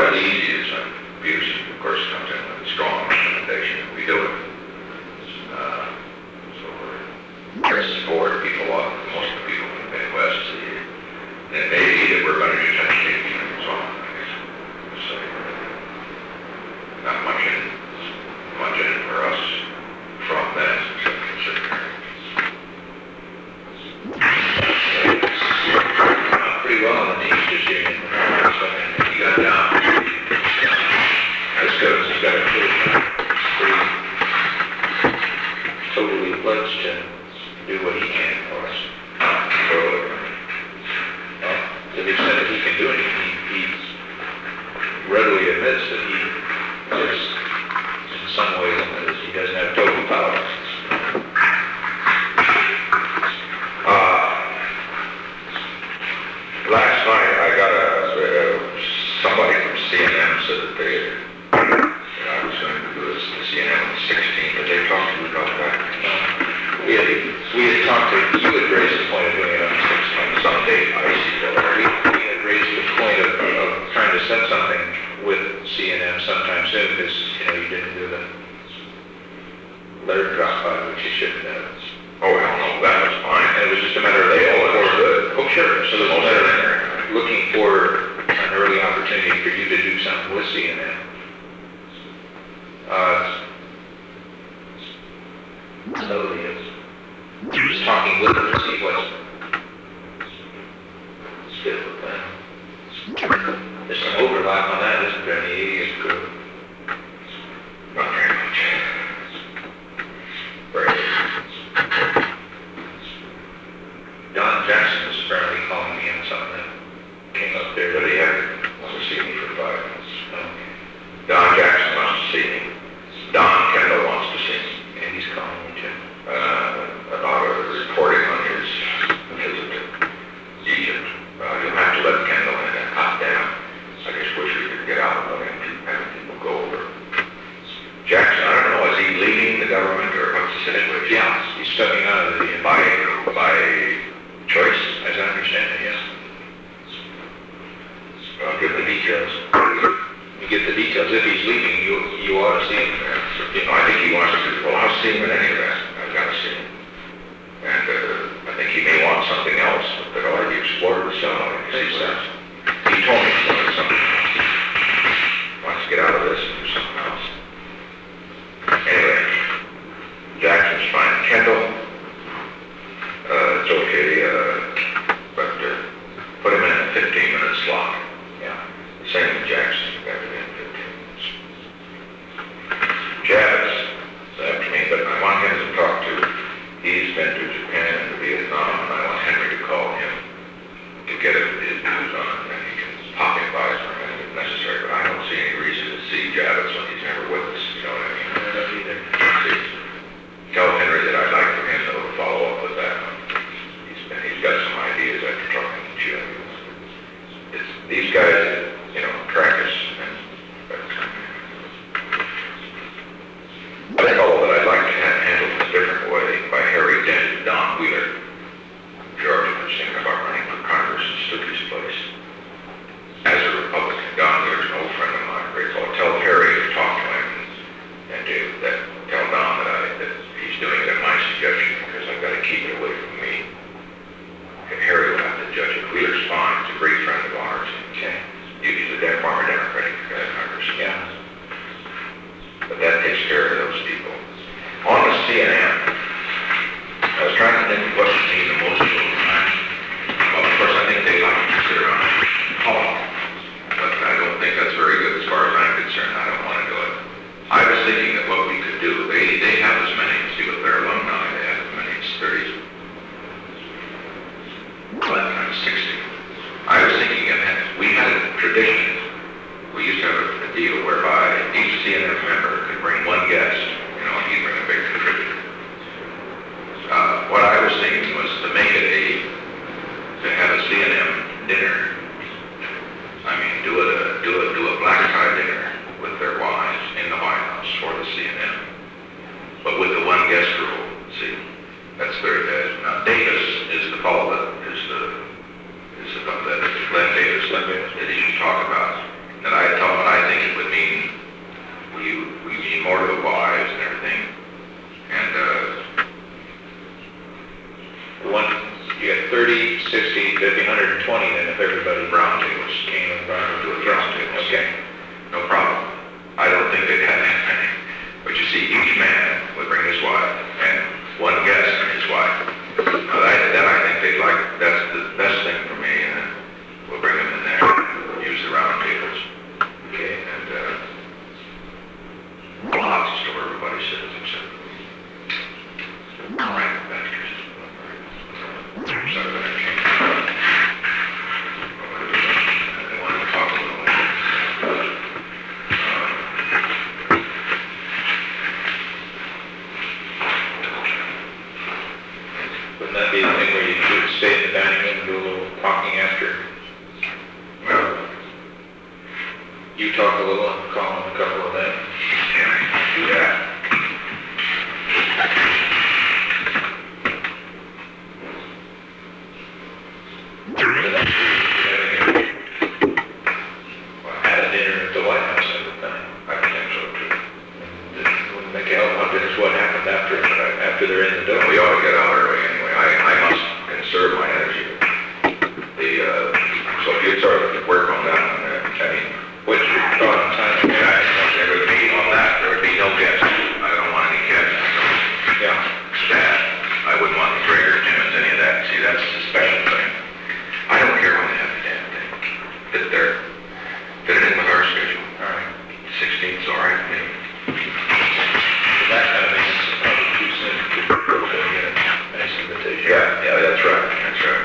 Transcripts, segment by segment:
not as easy as abuse, of course, comes in with a strong recommendation. We do it. So we're support people, most of the people in the Midwest. And it may be that we're going to do something and so on. So, not much in it for us from that. Pretty well in the Teamsters Union. He got down. That's good. He's got a pretty totally pledged to do what he can for us. To the extent that he can do anything, he readily admits that he is in some way limited. He doesn't have total power. Last night I got somebody from CNN said that I was going to do this to CNN on the 16th, but they talked to me about that. We had talked to, you had raised the point of doing it on the 16th. Some date, I see that. We had raised the point of trying to set something with CNN sometime soon, because, you didn't do the letter drop by, which you shouldn't have. Oh, well, no, that was fine. And it was just a matter of Oh, sure. So there's a matter of looking for an early opportunity for you to do something with CNN. So he was talking with them to see what's good with them. There's some overlap on that, isn't there, in the 80s crew? Not very much. Very. Don Jackson was apparently calling me on something that came up there. But he hadn't wanted to see me for 5 minutes. Okay. Don Jackson wants to see me. Don Kendall wants to see me. And he's calling you too. About reporting on his visit to Egypt. You'll have to let Kendall in and hot down. I just wish we could get out of it and have people go over. Jackson, I don't know, is he leaving the government or what's the situation? Yeah, he's stepping out of the By choice, as I understand it, yes. I'll give the details. You get the details. If he's leaving, you ought to see him. I think he wants to, well, I'll see him in any event. I've got to see him. And I think he may want something else that ought to be explored with someone. He told me he wanted something else. He wants to get out of this and do something else. Anyway, Jackson's fine. Kendall, it's okay, but put him in a 15-minute slot. Yeah. Same with Jackson, you got to be in 15 minutes. Jazz, after me, but I want him mean, we mean more to the wives and everything. And, You got 30, 60, 50, 120 then if everybody round tables. came and brought it Do to it a round tables. Okay. No problem. I don't think they'd have that many. But you see, each man would bring his wife, and one guest and his wife. Then I think they'd like, that's the best thing for me, and then we'll bring them in there, use the round tables. Okay. And, lots of store, everybody sits, except. All right, that's good. So I'm gonna change. I want to talk a little bit. Wouldn't that be the thing where you could stay in the dining room and do a little talking after? Well, You talk a little and call in a couple of them. yeah, I can do that. Had a dinner at the White House at the time. I think so too. It wouldn't make a hell of a lot of difference what happened after they're in the door. We ought to get out early anyway. I must conserve my energy. So if you'd sort of work on that, I mean, What's your thought on time? there would be on that, there would be no guests. I don't want any guests. Yeah. Staff. I wouldn't want the Traeger, Timmons, any of that. See, that's the special thing. I don't care when they have the damn thing. Fit it in with our schedule. All right. 16th's all right with me. For that kind of thing, it's probably too soon to get a nice invitation. Yeah, that's right. That's right.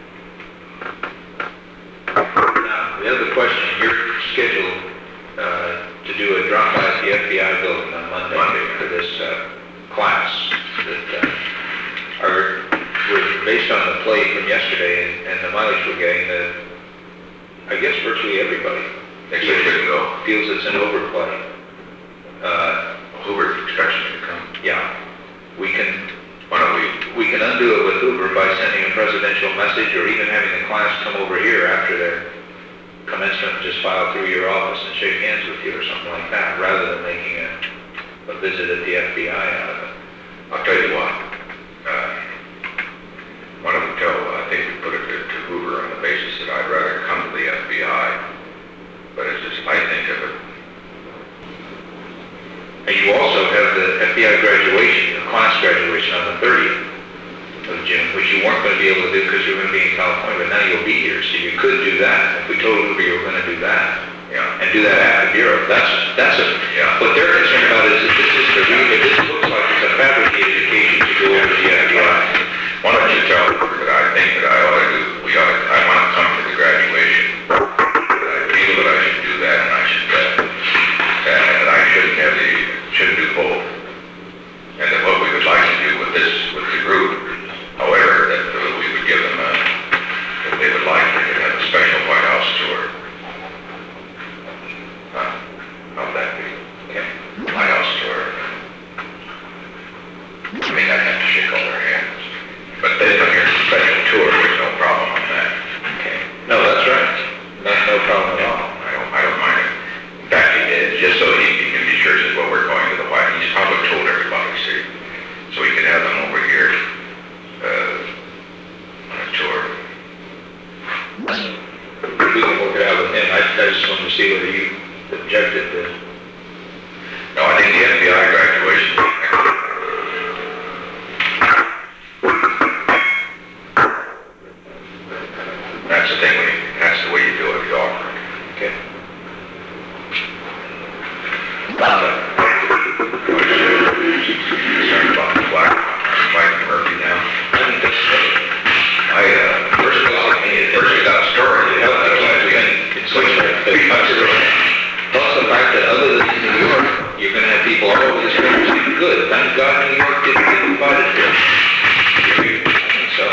Now, the other question, you're scheduled to do a drop by at the FBI building on Monday for this class that we're based on the play from yesterday and the mileage we're getting, I guess virtually everybody Next day, good to go. feels it's an overplay. Hoover expects me to come. Yeah, we can Why don't we can undo it with Hoover by sending a presidential message or even having the class come over here after their commencement, just file through your office and shake hands with you or something like that, rather than making a visit at the FBI out of it. I'll tell you what. Why don't we I think we put it to Hoover on the basis that I'd rather come to the FBI. But it's just, I think of it. And you also have the FBI graduation, the class graduation on the 30th of June, which you weren't going to be able to do because you were going to be in California, but now you'll be here, so you could do that. If we told Hoover you were going to do that, Yeah. and do that after Bureau, that's a, Yeah. what they're concerned about is that this looks like it's a fabricated occasion to go over to the FBI. Why don't you tell Hoover that I think that I want to come to the graduation. That I feel that I should do that and I should, and I shouldn't do both. And that what we would like to do with the group, however, that we would give them if they would like, they could have a special White House tour. How would that be? Okay. White House tour. I mean, I'd have to shake all their hands. But they come here for a special tour, there's no problem on that. Okay. No, that's right. No problem at all. I don't mind it. In fact, he did, just so he can be sure that, well, we're going to the White House. He's probably told everybody, see, so he could have them over here, on a tour. We can work it out with him. I just wanted to see whether you objected to. No, I think the FBI graduation. That's the thing, that's the way you do it, you offer it. Okay. Concerned about the flag, Mike Murphy now. I think that's great. First we got a story. It's such plus the fact that other than New York, you're going to have people all over this country saying, good, thank God New York didn't get invited here. So,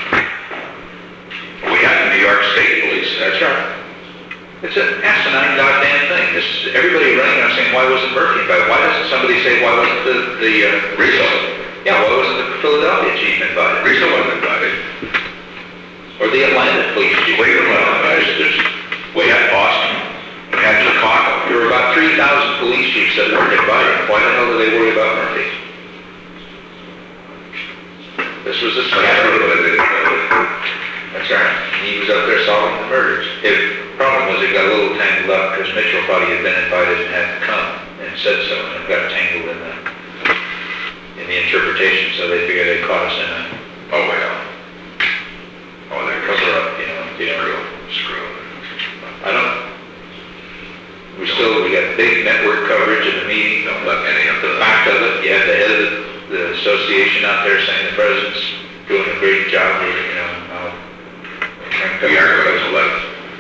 We got the New York State Police. that's right. It's an asinine goddamn thing. Everybody running around saying, why wasn't Murphy invited? Why doesn't somebody say, why wasn't the Rizzo. Yeah, why wasn't the Philadelphia chief invited? Rizzo wasn't invited. Or the Atlanta police chief? Cleveland wasn't invited. We have Boston. We actually caught There were about 3,000 police chiefs that weren't invited. Why the hell do they worry about Murphy? This was a scandal. That's right. He was up there solving the murders. The problem was it got a little tangled up because Mitchell thought he had been invited and had to come and said so, and it got tangled in the interpretation, so they figured they caught us in a Oh, well. Oh, they're cover up, you know. Screw. We got big network coverage in the meeting. Don't let any of The fact of it, you had the head of the association out there saying the president's doing a great job here, you know. We aren't going to let,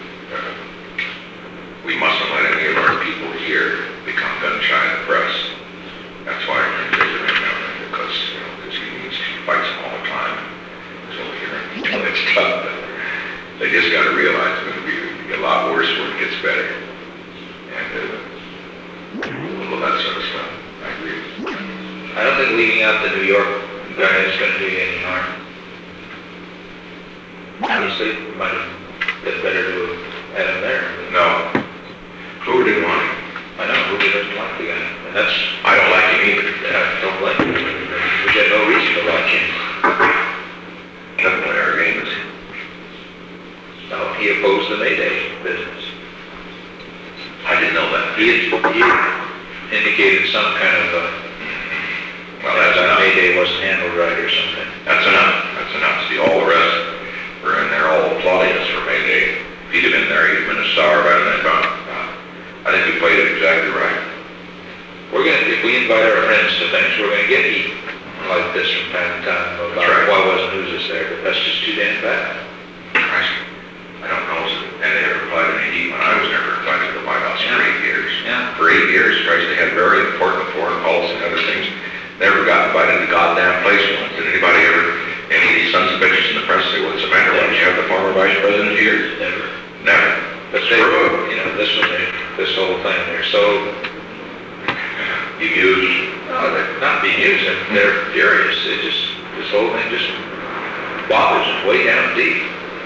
we mustn't let any of our people here become gun shy in the press. That's why I'm going to visit him down there, because he fights them all the time. So here, it's tough, but they just got to realize it's going to be a lot worse when it gets better. And all that sort of stuff. I agree. I don't think leaving out the New York guy is going to do you any harm. Honestly, it might have been better to have had him there. No. Who didn't want him? I know, who doesn't like the guy? And that's, I don't like him either. I don't blame him. We had no reason to like him. Doesn't play our game, is he? No, he opposed the Mayday business. I didn't know that. He indicated some kind of, Well, that's that enough. Mayday wasn't handled right or something. That's enough. That's enough. See, all the rest were in there all applauding us for Mayday. If he'd have been there, he'd have been a star rather than a bum. I think we played it exactly right. If we invite our friends to things, we're gonna get heat like this from time to time about That's right. why wasn't Hoosius there, but that's just too damn bad. I don't know, and they ever applied to me when I was never invited to the White House for 8 years. Yeah. For 8 years, Christ, they had very important foreign policy and other things. Never got invited to the goddamn place once. Did anybody ever, any of these sons of bitches in the press say, what's the matter? Why don't you have the former vice president here? Never. Never. But they, you know, this whole thing, they're so Used. no, they're not being used, they're furious. This whole thing just bothers them way down deep.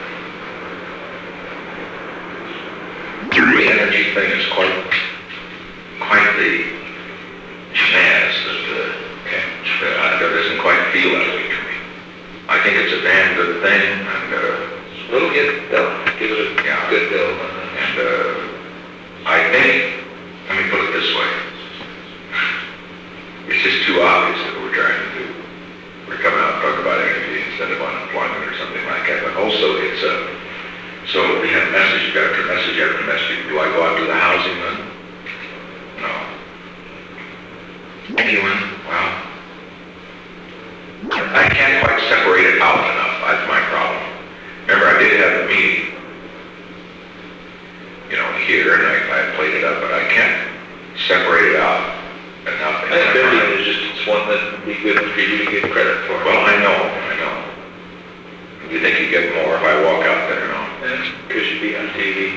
The energy thing is quite the jazz that doesn't quite feel that way to me. I think it's a damn good thing, and Little get built, give it a good build. I think, let me put it this way, it's just too obvious that we're trying to do. We're coming out and talking about energy instead of unemployment or something like that, but also it's so we have message after message after message. Do I go out to the housing then? No. Anyone? Well, I can't quite separate it out enough. That's my problem. Remember, I did have a meeting, you know, here, and I played it up, but I can't separate it out enough. I think building is just, it's one that would be good for you to get credit for. Well, I know. You think you get more if I walk out there, no? Because you'd be on TV.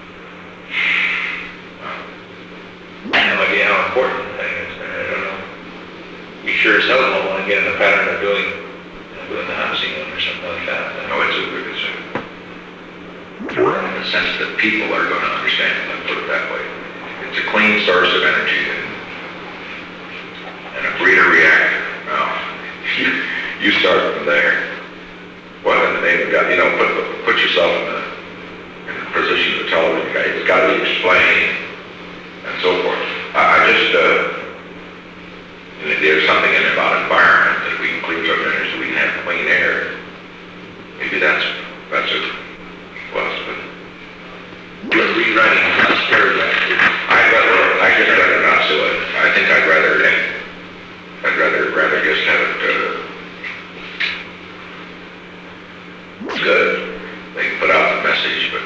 I have no idea how important the thing is. I don't know. You sure as hell don't want to get in the pattern of doing the housing one or something like that. No, it's in the sense that people are going to understand it, let's put it that way. It's a clean source of energy and a breeder reactor. Now, you start from there. What in the name of God, you know, put yourself in the position of the television guy. It's got to be explained and so forth. I just, there's something in it about environment that we can clean some energy so we can have clean air. Maybe that's a plus, but You're rewriting the last paragraph. I just rather not do it. I think I'd rather just have it, good. They can put out the message, but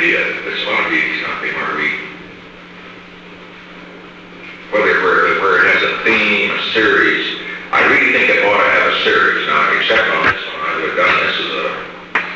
idea. It's one of these, something where where it has a theme, a series. I really think it ought to have a series. Now, except on this one, I would have done this as a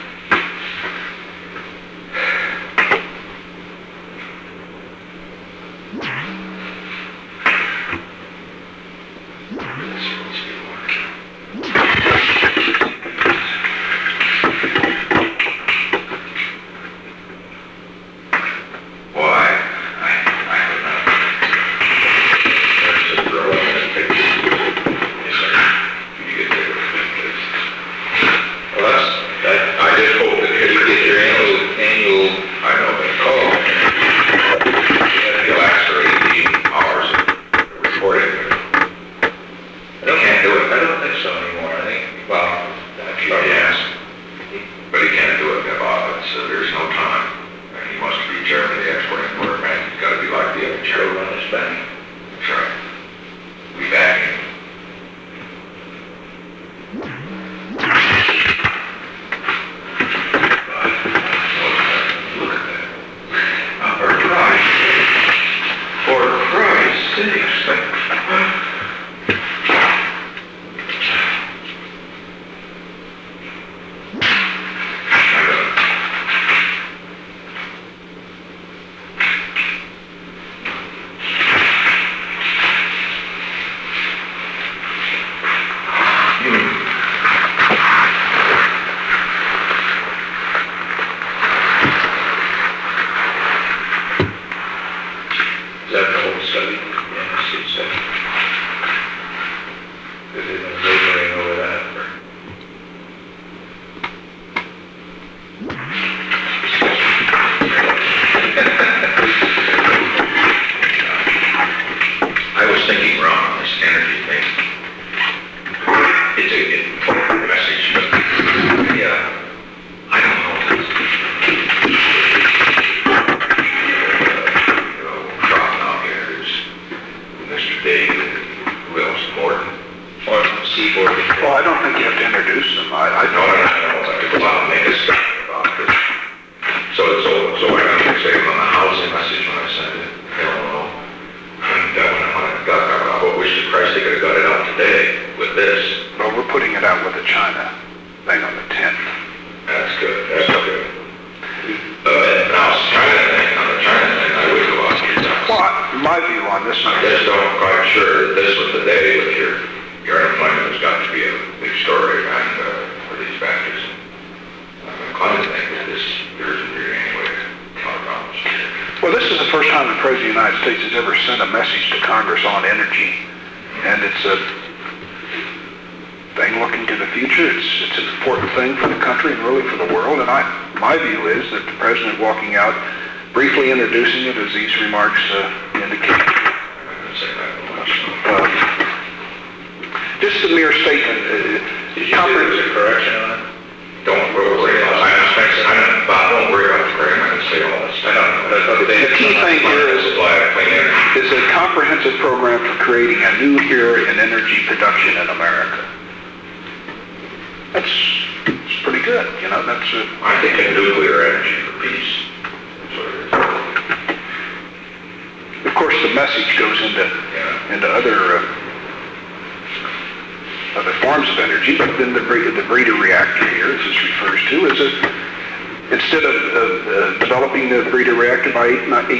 instead of developing the breeder reactor by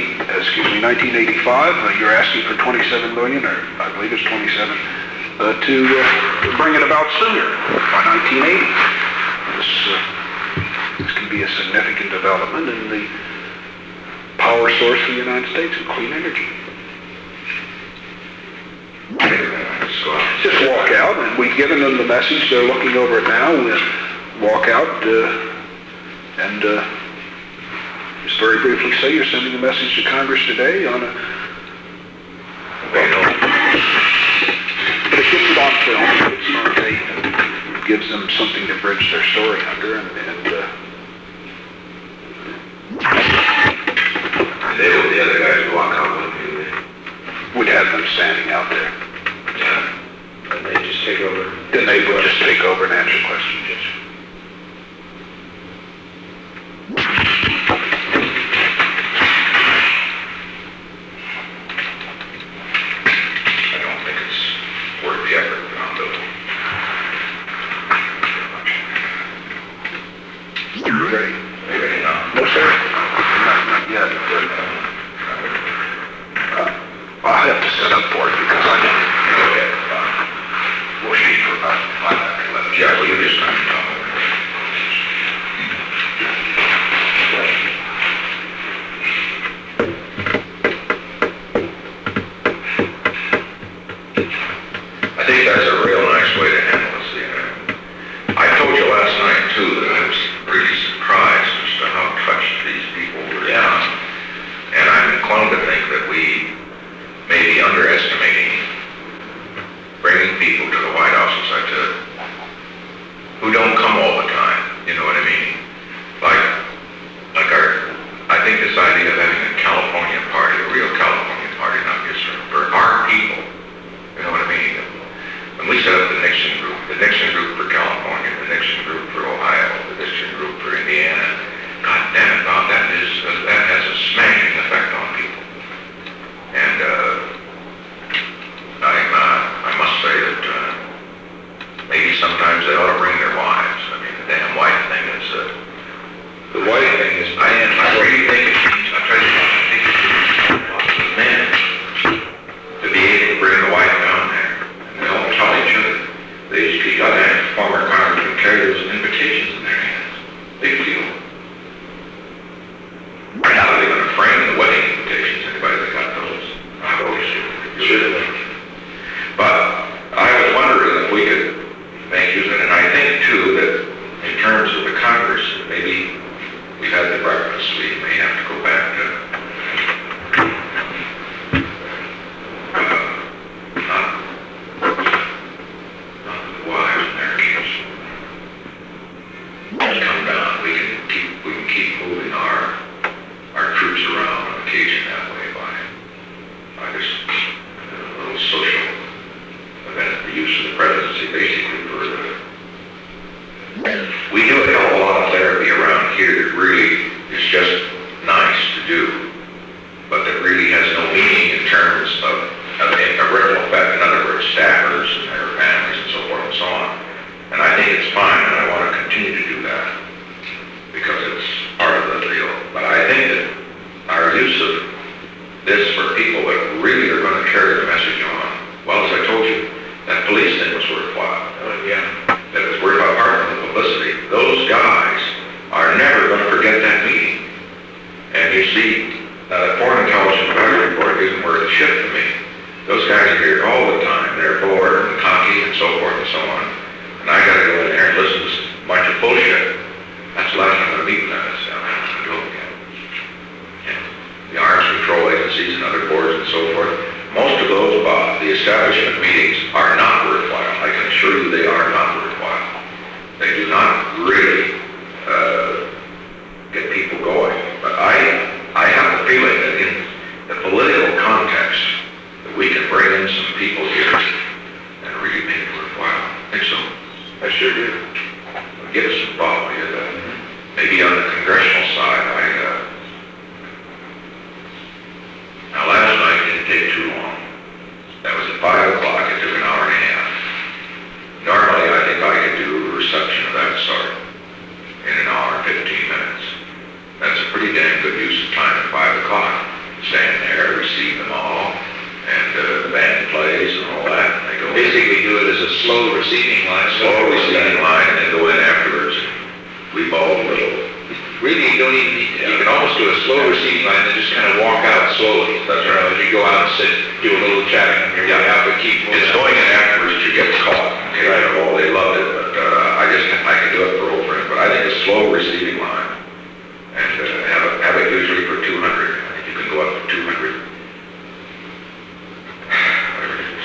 1985, you're asking for 27 million, or I believe it's 27, to bring it about sooner, by 1980. This can be a significant development in the power source for the United States and clean energy. Just walk out, and we've given them the message. They're looking over it now. We'll walk out and just very briefly say you're sending a message to Congress today on a... But it gets it on film. It's on tape. It gives them something to bridge their story under, and they were the other guys who walk out with me. We'd have them standing out there. Yeah. And they just take over. Then they would just take over and answer questions. Yes. You ready? Maybe not. No, sir. Not yet. I'll have to set up for it because I didn't. Okay, We'll shoot for about 5 after 11. yeah, well, you just kind of talk. I think that's a real nice way to handle this, you know. I told you last night too that I was really surprised as to how touched these people were. Yeah. And I'm inclined to think that we may be underestimating bringing people to the White House who don't come all the time, you know what I mean? I think this idea of having a California party, a real California party, not just for our people, you know what I mean? When we set up the Nixon group for California, the Nixon group for Ohio, the Nixon group for Indiana, God damn it, Bob, that has a smashing effect on people. And I must say that maybe sometimes they ought to bring their wives. I mean, the damn wife thing is, The white thing is, I really think it needs, I tell you what, I think it needs lots of men to be able to bring the wife down there. And they all tell each other. These goddamn former congressmen carry those invitations in their hands. Big deal. How are they going to frame the wedding invitations? Anybody that got those? I always should. But I was wondering if we could make use of it. And I think, too, that in terms of the Congress, maybe we've had the breakfast. We may have to go back to not the wives in their case. Just come down. We can keep moving our troops around on occasion that way by just a little social event, the use of the presidency basically for we do a hell of a lot of therapy around here that really is just nice to do, but that really has no meaning in terms of a ripple effect. In other words, staffers and their families and so forth and so on. And I think it's fine, and I want to continue to do that because it's part of the deal. But I think that our use of this for people that really are going to carry the message on, well, as I told you, that police thing was worthwhile. yeah. That was worthwhile, apart from the publicity. Those guys are never going to forget that meeting. And you see, the Foreign Intelligence Advisory Board isn't worth a shit to me. Those guys are here all the time. They're bored and cocky and so forth and so on. And I got to go in there and listen to a bunch of bullshit. That's the last time I'm going to meet with them. I'm not going to do it again. And the arms control agencies and other boards and so forth, most of those, the establishment meetings are not worthwhile. I can assure you they are not worthwhile. They do not really get people going. But I have the feeling that in the political context, that we can bring in some people here and really make it worthwhile. Think so? I sure do. Give us some thought. Maybe on the congressional side, now last night didn't take too long. That was at 5 o'clock. It took an hour and a half. Normally, I think I could do a reception of that sort in an hour and 15 minutes. That's a pretty damn good use of time at 5 o'clock. Stand there, receive them all, and the band plays and all that, and they go Basically do it as a slow receiving line. slow receiving line, and then go in afterwards. We ball a little. Really, you don't even need to, you can almost do a slow receiving line and just kind of walk out slowly. That's You know, as you go out and sit, do a little chatting on your way out, but keep moving. It's going in afterwards to get caught. Okay, Right. well, they loved it, but I can do it for old friends. But I think a slow receiving line, and have it usually for 200. I think you can go up to 200. Whatever it is.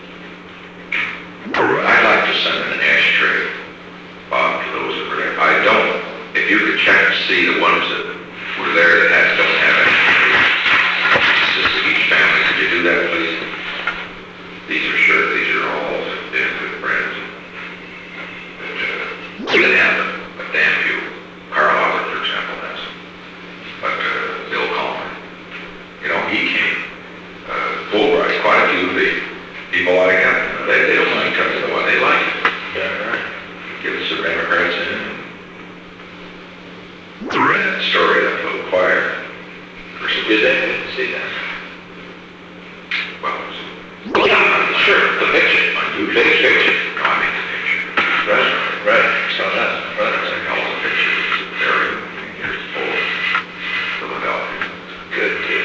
I'd like to send in an ashtray, Bob, to those that were there. I don't. If you could check to see the ones that were there that don't have it. Just to each family, could you do that, please? These are sure, these are all damn good friends. But, we didn't have a damn few. Carl Albert, for example, has. But Bill Coleman, you know, he came. Fulbright, quite a few of the people like that. They don't mind coming to the one, they like it. Yeah, right. Give us some Democrats in. Did they? I didn't see that. Well, Yeah, sure, the picture. unusual. Big picture. No, I mean the picture. Right, right, so that, right. It's like all the pictures, it's very, here's full Philadelphia. Good kid.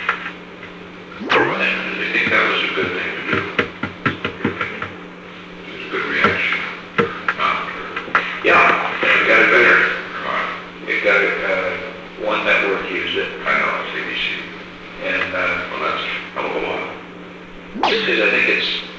And I think that was a good thing to do. It was a good reaction. Yeah, it got it better. Uh, It got it, one network used it, I know, it's ABC. and, Well, that's a hell of a lot. because I think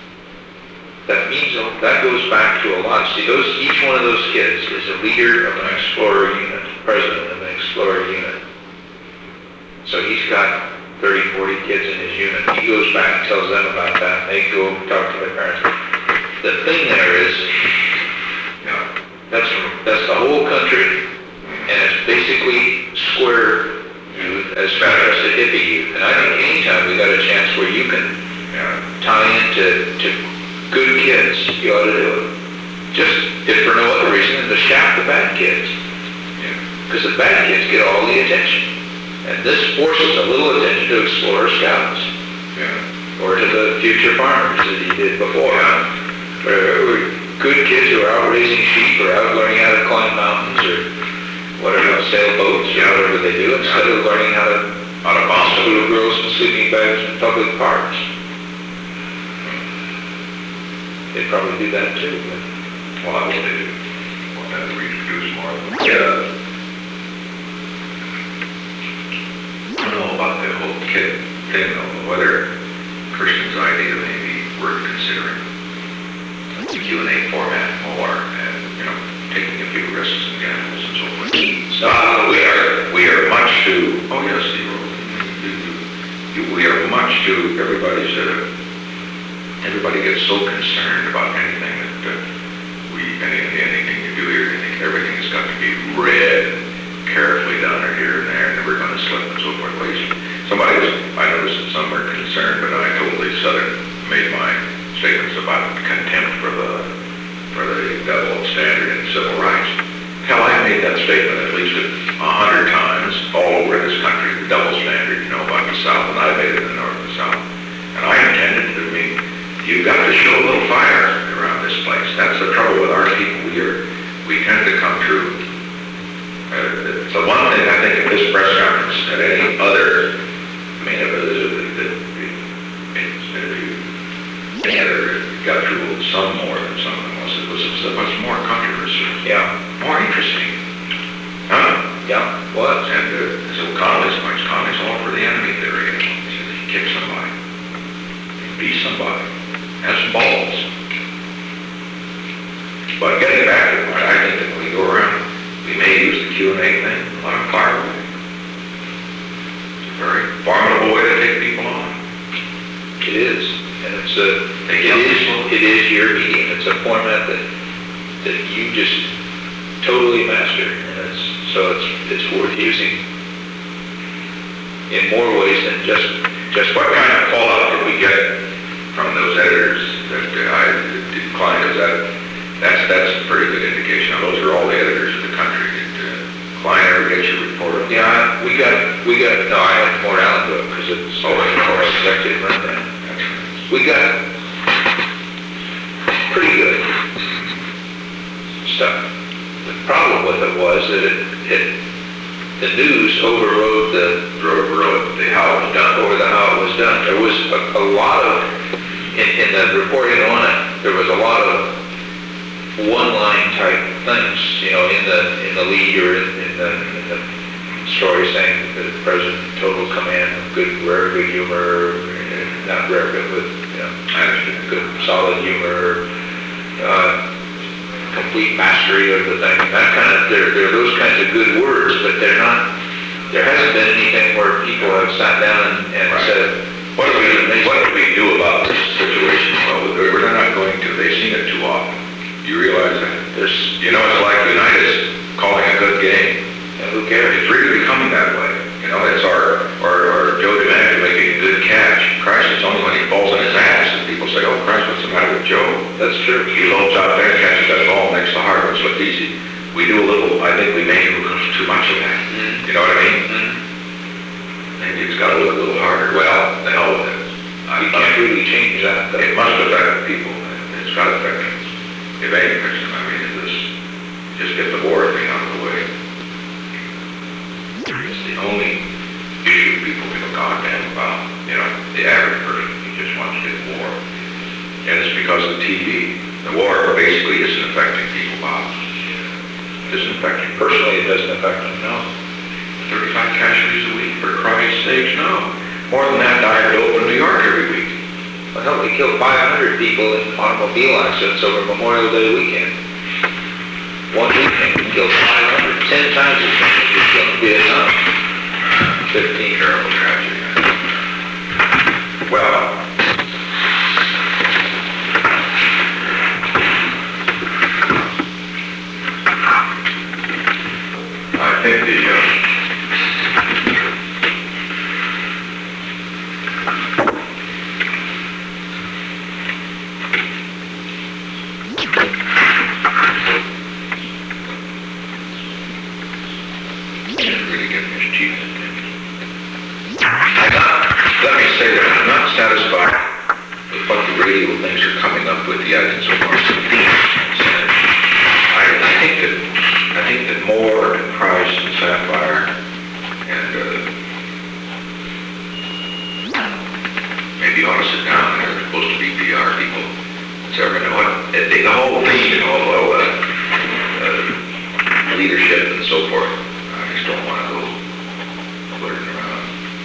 that goes back to a lot. See, each one of those kids is a leader of an Explorer unit, president of an Explorer unit. So he's got 30, 40 kids in his unit. He goes back and tells them about that, and they go talk to their parents. The thing there is, that's the whole country, and it's basically square youth as far as the hippie youth. And I think anytime we got a chance where you can tie into good kids, you ought to do it. Just, if for no other reason than to shaft the bad kids. Because the bad kids get all the attention. And this forces a little attention to Explorer Scouts. Or to the future farmers that he did before. Or good kids who are out raising sheep or out learning how to climb mountains or whatever, sail boats or whatever they do, instead of learning how to bounce little girls in sleeping bags in public parks. They'd probably do that too, but Well, that's what they do. Want to reproduce more of them. I don't know about the whole kid thing, though, whether Christian's idea may be worth considering. The Q&A format more, and, taking a few risks and gambles and so forth. We are much to, oh yes, we are much to everybody gets so concerned about anything that anything you do here, I think everything's got to be read carefully down or here and there, and we're going to slip and so forth. I noticed that some were concerned, but I totally made my statements about contempt for the double standard in civil rights. Hell, I made that statement at least 100 times all over this country, the double standard, about the South, and I made it in the North and South. And I intended to you've got to show a little fire around this place. That's the trouble with our people here. We tend to come true. So one thing I think at this press conference, at any other, if any other got through some more than some of them it was more controversial. yeah, More interesting. yeah, was. And so Connolly's all for the enemy theory. He says he kick somebody, beat somebody, has some balls. But getting back to it, I think that when we go around, we may use the Q&A thing, let them fire away. It's a very formidable way to take people on. It is, and it is your medium. It's a format that you just totally master, and it's worth using in more ways than just What kind of fallout did we get from those editors that I declined? That's a pretty good indication. Now, those are all the editors of the country. Did Klein ever get your report? Yeah, we got, no, I had more Allen do it, because it's more executive rundown. We got pretty good stuff. The problem with it was that the news overrode how it was done, or how it was done. There was a lot of, in the reporting on it, there was a lot of one-line type things, in the lead or in the story saying that the president total command of very good humor, not rare, but with, good solid humor, complete mastery of the thing. That kind of, there are those kinds of good words, but there hasn't been anything where people have sat down and said, What do we do about this situation? Well, we're not going to. They've seen it too often. You realize that? It's like United's calling a good game. and who cares? It's really becoming that way. It's or Joe DiMaggio making a good catch. Christ, it's only when he falls on his ass that people say, oh, Christ, what's the matter with Joe? That's true. He lopes out there and catches that ball, makes the hard ones look easy. We do a little, I think we make a little too much of that. You know what I mean? Mm-hmm. Maybe it's got to look a little harder. Well, the hell with it. You can't really change that. It must affect people. It's got to affect them. If any person, I mean, just get the war thing out of the way. It's the only issue people give a goddamn about. You know, the average person, he just wants to get war. And it's because of the TV. The war basically isn't affecting people, Bob. It isn't affecting. Personally, it doesn't affect them, no. 35 casualties a week, for Christ's sakes, no. More than that die in New York every week. Well, hell, we killed 500 people in automobile accidents over Memorial Day weekend. One weekend, we killed 500, 10 times as many as we killed in Vietnam. 15. Terrible tragedy. Well, I think really getting his teeth in. Let me say that I'm not satisfied with what the radio things are coming up with yet insofar as the themes. I think that Moore and Price and Sapphire and maybe ought to sit down. They're supposed to be PR people. So you know what? The whole theme, you know, leadership and so forth. I just don't want to go flirting around.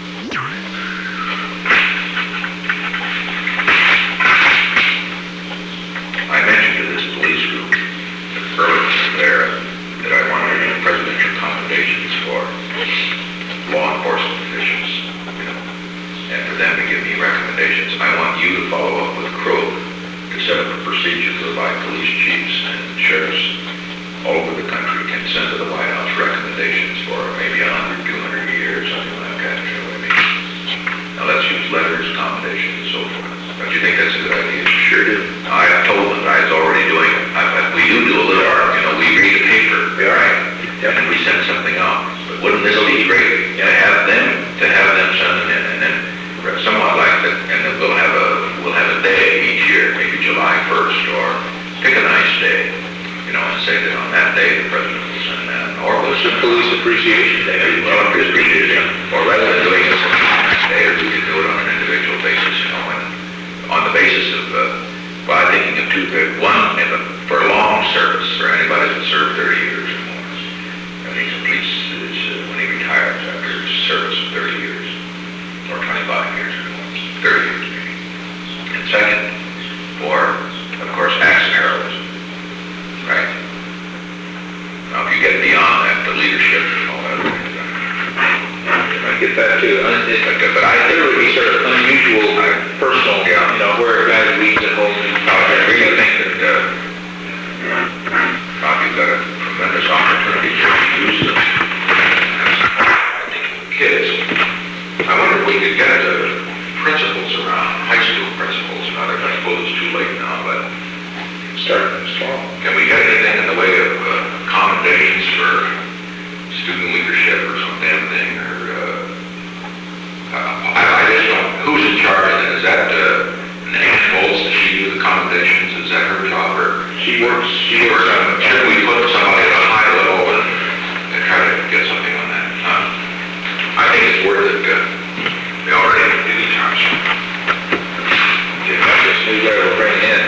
I mentioned to this police group earlier there that I wanted to do presidential commendations for law enforcement officials, you know, and for them to give me recommendations. I want you to follow up with Krog to set up a procedure whereby police chiefs and sheriffs all over the country can send to the White House recommendations for maybe 100, 200 years, something like that, you know what I mean? Now let's use letters, commendations, and so forth. Don't you think that's a good idea? Sure do. I told them that I was already doing it. We do a little art, you know, we read the paper, right? Yep. And we send something out. But wouldn't this be great to have them send it in, and then somewhat like that, and then we'll have a day each year, maybe July 1st, or pick a nice day, you know, and say that on that day the president will send that, or we'll It's a police appreciation day. well, appreciation, or rather than doing it on a day, or we could do it on an individual basis, you know, and on the basis of, by thinking of two, one, for long service, for anybody that served 30 years or more. And he completes when he retires after his service of 30 years, or 25 years or more, 30 years maybe. And second, for, of course, acts of heroism, right? Now, if you get beyond that, the leadership and all that, I get that too. but I There would be sort of unusual, personal, Yeah. you know, where a guy leaves at home. I really think that, Bob, you've got a tremendous opportunity to use them. I think kids, I wonder if we could get principals around, high school principals, and others. I suppose it's too late now, but Starting small. can we get anything in the way of commendations for student leadership or some damn thing, or, I just don't, who's in charge of it? Is that, Nancy Bowles, does she do the commendations? Is that her job, or? She works on it. Should we put somebody at a high level and try to get something on that? I think it's worth it, we already have any time. Okay, that's this new guy we're bringing in.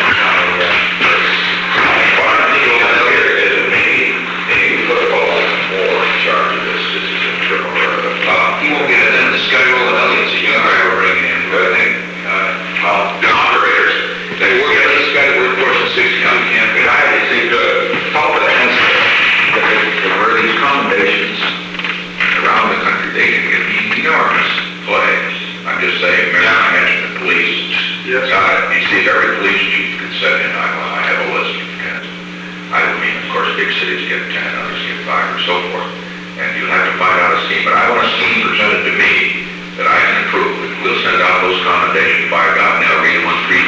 Maybe put Paul more in charge of this. This is a triple, he won't get it in the schedule of Elliot's, you know, we're bringing in, but I think, the operators, they work at this guy, workforce in 60 county campaign. I think, follow the hands, that where these commendations around the country, they can get enormous plays. I'm just saying, remember I mentioned the police. Yes. You see, if every police chief could send in, I have a list of 10. I mean, of course, big cities get 10, others get 5, or so forth. And you'll have to find out a scheme, but I want a scheme presented to me that I can approve. We'll send out those commendations, by God, and they'll read them on police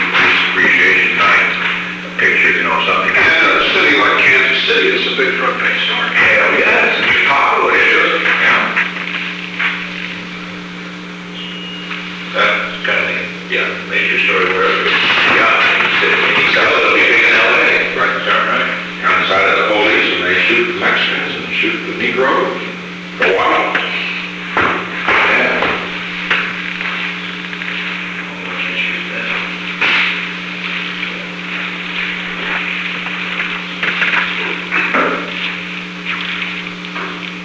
appreciation night, a picture, you know, something. And a city like Kansas City is a big drug pay store. Yeah,